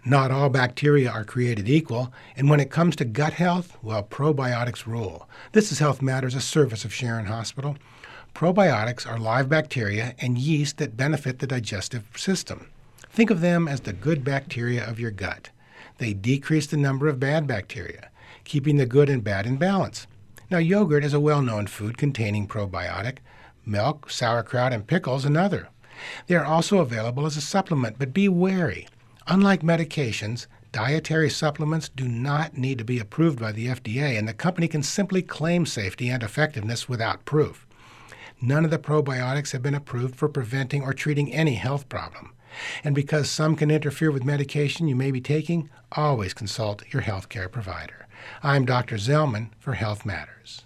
Not all bacteria are created equal, and when it comes to gut health, well, probiotics rule. This is Health Matters, a service of Sharon Hospital. Probiotics are live bacteria and yeast that benefit the digestive system. Think of them as the good bacteria of your gut. They decrease the number of bad bacteria, keeping the good and bad in balance. Now, yogurt is a well-known food containing probiotic. Milk, sauerkraut, and pickles another. They are also available as a supplement, but be wary. Unlike medications, dietary supplements do not need to be approved by the FDA, and the company can simply claim safety and effectiveness without proof. None of the probiotics have been approved for preventing or treating any health problem. And because some can interfere with medication you may be taking, always consult your healthcare provider. I'm Dr. Zellman for Health Matters.